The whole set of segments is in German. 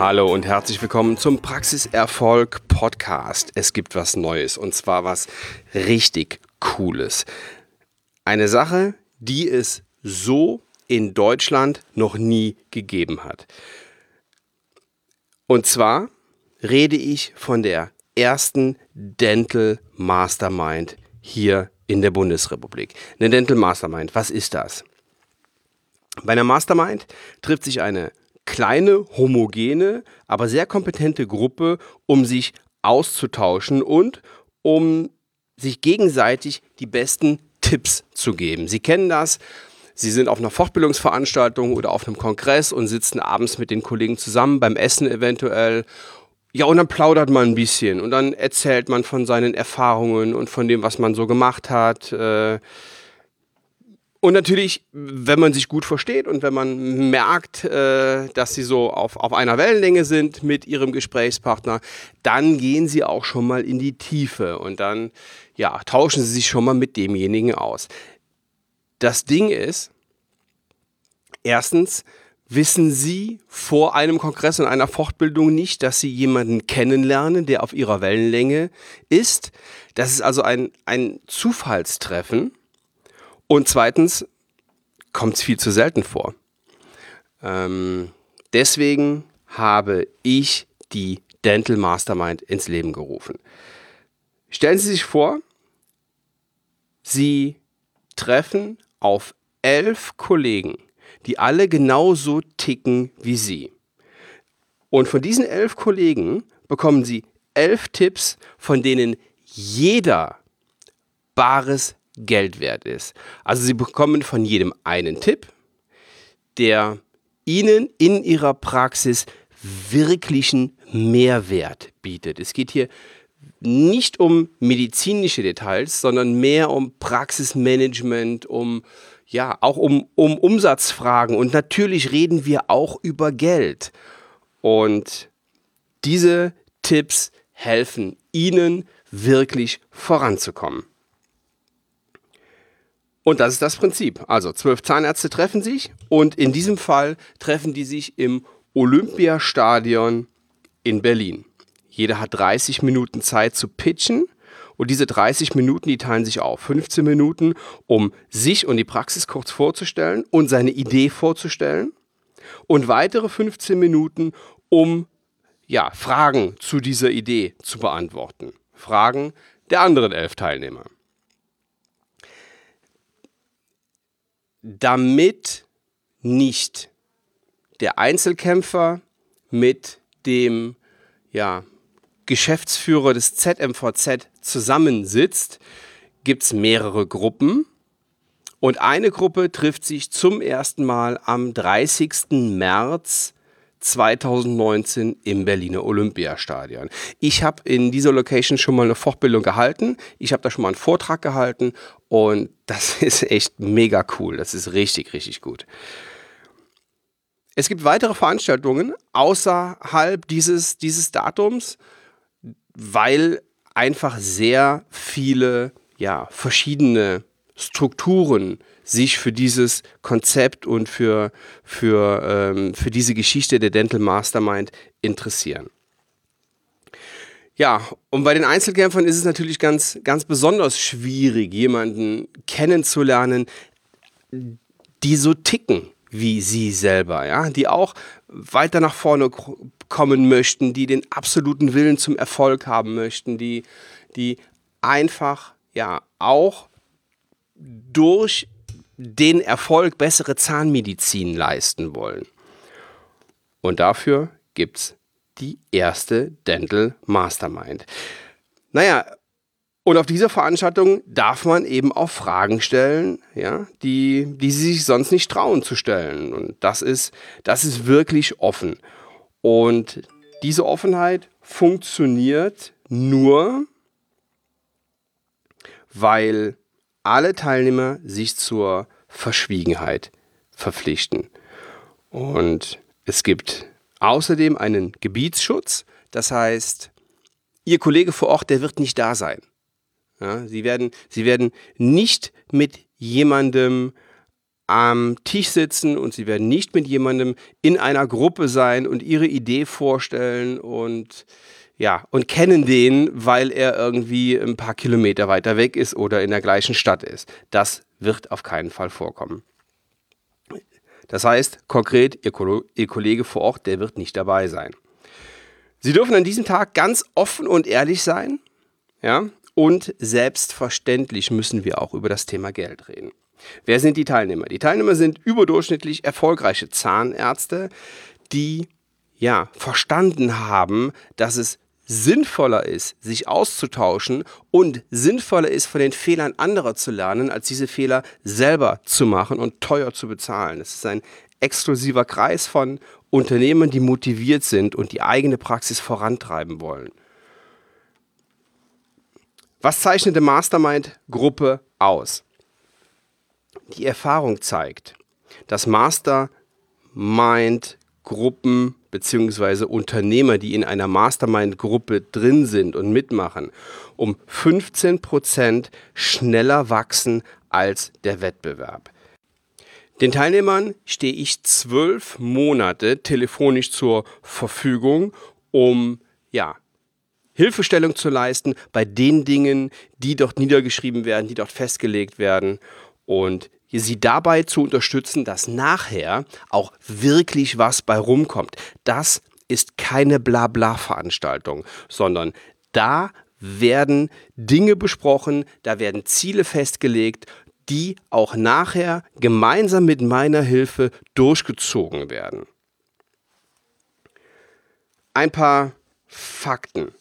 Hallo und herzlich willkommen zum Praxiserfolg Podcast. Es gibt was Neues und zwar was richtig Cooles. Eine Sache, die es so in Deutschland noch nie gegeben hat. Und zwar rede ich von der ersten Dental Mastermind hier in der Bundesrepublik. Eine Dental Mastermind, was ist das? Bei einer Mastermind trifft sich eine kleine, homogene, aber sehr kompetente Gruppe, um sich auszutauschen und um sich gegenseitig die besten Tipps zu geben. Sie kennen das. Sie sind auf einer Fortbildungsveranstaltung oder auf einem Kongress und sitzen abends mit den Kollegen zusammen, beim Essen eventuell. Ja, und dann plaudert man ein bisschen und dann erzählt man von seinen Erfahrungen und von dem, was man so gemacht hat. Und natürlich, wenn man sich gut versteht und wenn man merkt, dass sie so auf einer Wellenlänge sind mit ihrem Gesprächspartner, dann gehen sie auch schon mal in die Tiefe und dann tauschen sie sich schon mal mit demjenigen aus. Das Ding ist, erstens wissen Sie vor einem Kongress und einer Fortbildung nicht, dass Sie jemanden kennenlernen, der auf Ihrer Wellenlänge ist. Das ist also ein Zufallstreffen. Und zweitens kommt es viel zu selten vor. Deswegen habe ich die Dental Mastermind ins Leben gerufen. Stellen Sie sich vor, Sie treffen auf 11 Kollegen, die alle genauso ticken wie Sie. Und von diesen 11 Kollegen bekommen Sie 11 Tipps, von denen jeder bares Geld wert ist. Also Sie bekommen von jedem einen Tipp, der Ihnen in Ihrer Praxis wirklichen Mehrwert bietet. Es geht hier nicht um medizinische Details, sondern mehr um Praxismanagement, auch um Umsatzfragen. Und natürlich reden wir auch über Geld. Und diese Tipps helfen Ihnen wirklich voranzukommen. Und das ist das Prinzip. Also 12 Zahnärzte treffen sich und in diesem Fall treffen die sich im Olympiastadion in Berlin. Jeder hat 30 Minuten Zeit zu pitchen und diese 30 Minuten, die teilen sich auf. 15 Minuten, um sich und die Praxis kurz vorzustellen und seine Idee vorzustellen und weitere 15 Minuten, um Fragen zu dieser Idee zu beantworten. Fragen der anderen 11 Teilnehmer. Damit nicht der Einzelkämpfer mit dem Geschäftsführer des ZMVZ zusammensitzt, gibt es mehrere Gruppen. Und eine Gruppe trifft sich zum ersten Mal am 30. März 2019 im Berliner Olympiastadion. Ich habe in dieser Location schon mal eine Fortbildung gehalten. Ich habe da schon mal einen Vortrag gehalten und das ist echt mega cool. Das ist richtig, richtig gut. Es gibt weitere Veranstaltungen außerhalb dieses Datums, weil einfach sehr viele verschiedene Strukturen sich für dieses Konzept und für diese Geschichte der Dental Mastermind interessieren. Ja, und bei den Einzelkämpfern ist es natürlich ganz, ganz besonders schwierig, jemanden kennenzulernen, die so ticken wie sie selber, die auch weiter nach vorne kommen möchten, die den absoluten Willen zum Erfolg haben möchten, die einfach auch durch den Erfolg bessere Zahnmedizin leisten wollen. Und dafür gibt es die erste Dental Mastermind. Und auf dieser Veranstaltung darf man eben auch Fragen stellen, die sie sich sonst nicht trauen zu stellen. Und das ist wirklich offen. Und diese Offenheit funktioniert nur, weil alle Teilnehmer sich zur Verschwiegenheit verpflichten. Und es gibt außerdem einen Gebietsschutz. Das heißt, Ihr Kollege vor Ort, der wird nicht da sein. Ja, Sie werden nicht mit jemandem am Tisch sitzen und sie werden nicht mit jemandem in einer Gruppe sein und ihre Idee vorstellen und kennen den, weil er irgendwie ein paar Kilometer weiter weg ist oder in der gleichen Stadt ist. Das wird auf keinen Fall vorkommen. Das heißt, konkret, Ihr Kollege vor Ort, der wird nicht dabei sein. Sie dürfen an diesem Tag ganz offen und ehrlich sein, ja, und selbstverständlich müssen wir auch über das Thema Geld reden. Wer sind die Teilnehmer? Die Teilnehmer sind überdurchschnittlich erfolgreiche Zahnärzte, die verstanden haben, dass es sinnvoller ist, sich auszutauschen und sinnvoller ist, von den Fehlern anderer zu lernen, als diese Fehler selber zu machen und teuer zu bezahlen. Es ist ein exklusiver Kreis von Unternehmern, die motiviert sind und die eigene Praxis vorantreiben wollen. Was zeichnet eine Mastermind-Gruppe aus? Die Erfahrung zeigt, dass Mastermind-Gruppen bzw. Unternehmer, die in einer Mastermind-Gruppe drin sind und mitmachen, um 15% schneller wachsen als der Wettbewerb. Den Teilnehmern stehe ich 12 Monate telefonisch zur Verfügung, um Hilfestellung zu leisten bei den Dingen, die dort niedergeschrieben werden, die dort festgelegt werden und sie dabei zu unterstützen, dass nachher auch wirklich was bei rumkommt. Das ist keine Blabla-Veranstaltung, sondern da werden Dinge besprochen, da werden Ziele festgelegt, die auch nachher gemeinsam mit meiner Hilfe durchgezogen werden. Ein paar Fakten.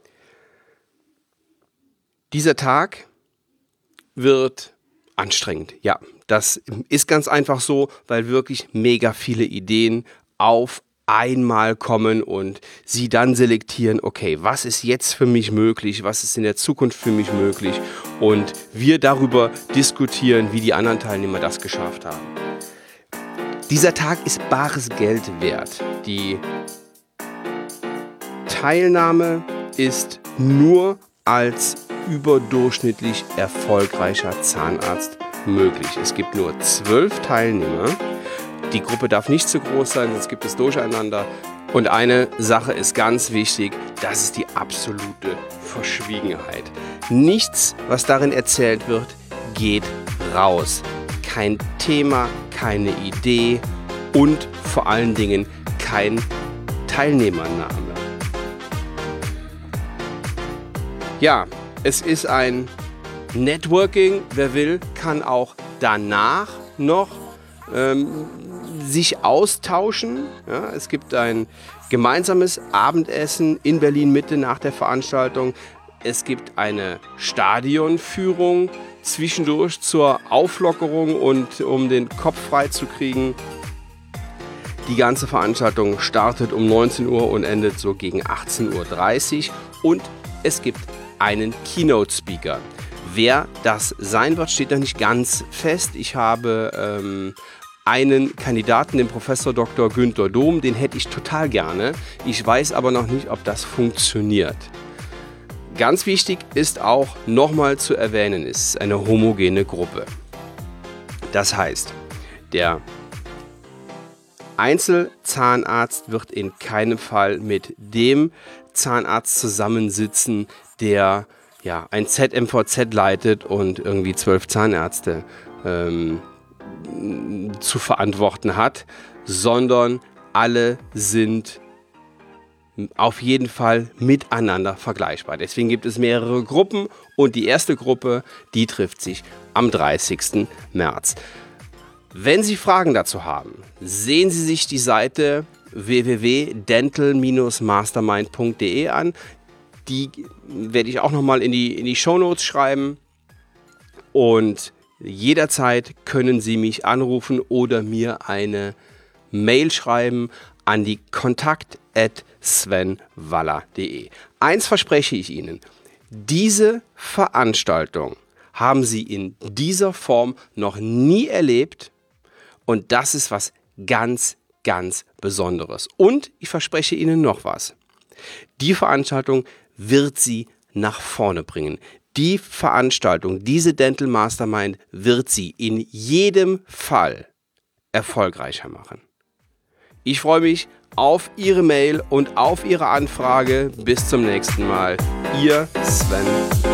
Dieser Tag wird anstrengend, ja. Das ist ganz einfach so, weil wirklich mega viele Ideen auf einmal kommen und Sie dann selektieren, okay, was ist jetzt für mich möglich, was ist in der Zukunft für mich möglich und wir darüber diskutieren, wie die anderen Teilnehmer das geschafft haben. Dieser Tag ist bares Geld wert. Die Teilnahme ist nur als überdurchschnittlich erfolgreicher Zahnarzt möglich. Es gibt nur 12 Teilnehmer. Die Gruppe darf nicht zu groß sein, sonst gibt es Durcheinander. Und eine Sache ist ganz wichtig, das ist die absolute Verschwiegenheit. Nichts, was darin erzählt wird, geht raus. Kein Thema, keine Idee und vor allen Dingen kein Teilnehmername. Ja, es ist ein Networking. Wer will, kann auch danach noch sich austauschen. Ja, es gibt ein gemeinsames Abendessen in Berlin-Mitte nach der Veranstaltung. Es gibt eine Stadionführung zwischendurch zur Auflockerung und um den Kopf frei zu kriegen. Die ganze Veranstaltung startet um 19 Uhr und endet so gegen 18:30 Uhr. Und es gibt einen Keynote-Speaker. Wer das sein wird, steht noch nicht ganz fest. Ich habe einen Kandidaten, den Professor Dr. Günther Dohm, den hätte ich total gerne. Ich weiß aber noch nicht, ob das funktioniert. Ganz wichtig ist auch nochmal zu erwähnen, es ist eine homogene Gruppe. Das heißt, der Einzelzahnarzt wird in keinem Fall mit dem Zahnarzt zusammensitzen, der ein ZMVZ leitet und irgendwie 12 Zahnärzte zu verantworten hat, sondern alle sind auf jeden Fall miteinander vergleichbar. Deswegen gibt es mehrere Gruppen und die erste Gruppe, die trifft sich am 30. März. Wenn Sie Fragen dazu haben, sehen Sie sich die Seite www.dental-mastermind.de an. Die werde ich auch nochmal in die Shownotes schreiben. Und jederzeit können Sie mich anrufen oder mir eine Mail schreiben an die kontakt@svenwaller.de. Eins verspreche ich Ihnen, diese Veranstaltung haben Sie in dieser Form noch nie erlebt und das ist was ganz, ganz Besonderes. Und ich verspreche Ihnen noch was. Die Veranstaltung wird Sie nach vorne bringen. Die Veranstaltung, diese Dental Mastermind wird Sie in jedem Fall erfolgreicher machen. Ich freue mich auf Ihre Mail und auf Ihre Anfrage. Bis zum nächsten Mal. Ihr Sven.